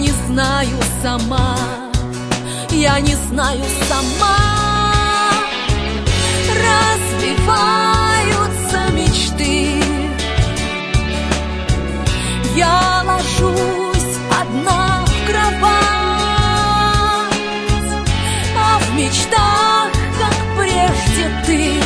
не знаю сама, я не знаю сама. Разбиваются мечты, я ложусь одна в кровать, а в мечтах, как прежде, ты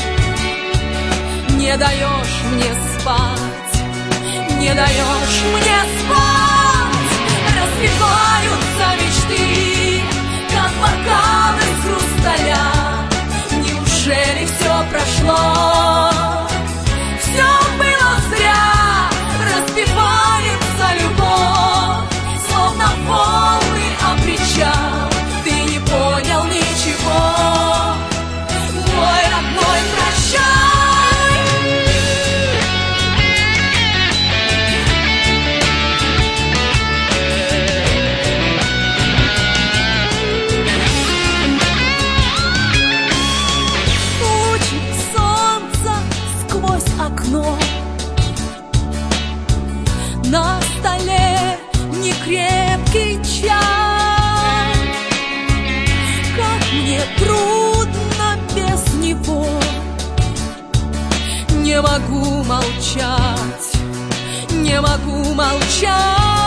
не даешь мне спать, не даешь мне спать. Разбиваются мечты, как бокалы из хрусталя. Неужели все прошло? Все было зря. Разбивается любовь, словно волны о причал. Ты не понял ничего, мой родной, прощай. Лучик солнца сквозь окно, на столе некрепкий чай. Как мне трудно без него, не могу молчать, не могу молчать.